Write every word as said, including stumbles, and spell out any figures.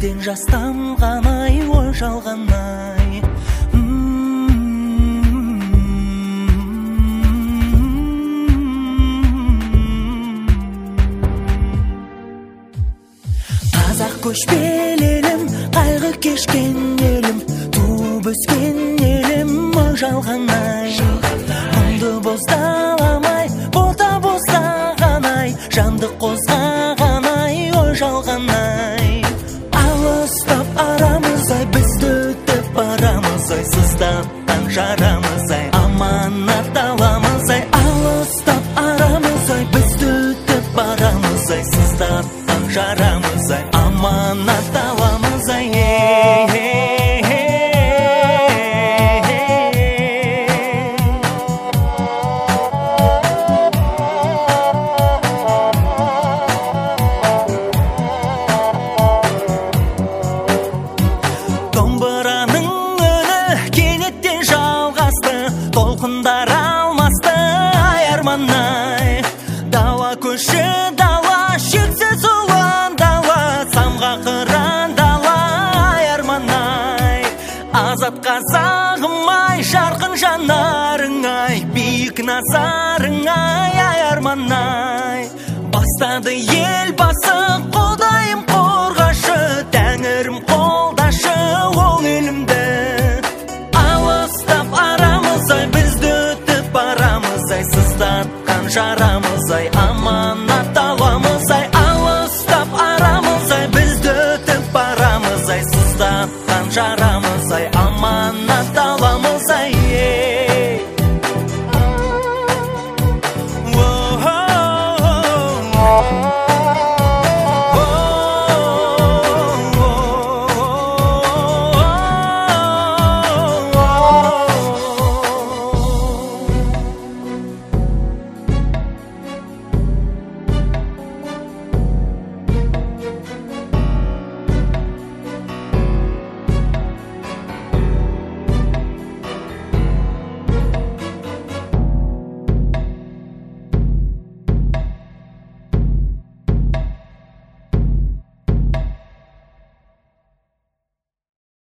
бізден жастамған ай, ой жалған ай. Қазақ көшпелі елім, қайғы кешкен елім, туып өскен елім, ой жалған ай. Мұңды боздаламай, бота боздаған ай, жанды қозғаған ай, ой жалған ай. Алыстап арамыз ай, бізді өтіп барамыз ай, сыздатқан жарамыз ай, аманат аламыз ай. Алыстап арамыз ай, бізді өтіп барамыз ай, сыздатқан жарамыз ай, аманат аламыз ай. Домбыраның үні кенеттен жалғасты, толқындар алмасты ай арманай. Дала көші дала, шексіз ұлан дала, самға қыран дала ай арманай. Азат қазағым ай, жарқын жанарың ай, биік назарың ай, ай арманай. Бастады ел басы, Құдайым қорғашы, Тәңірім қолдашы ол елімді. Алыстап арамыз ай, бізді өтіп барамыз ай, сыздатқан жарамыз ай, аманат аламыз ай. Алыстап арамыз ай, бізді өтіп барамыз ай, сыздатқан жарамыз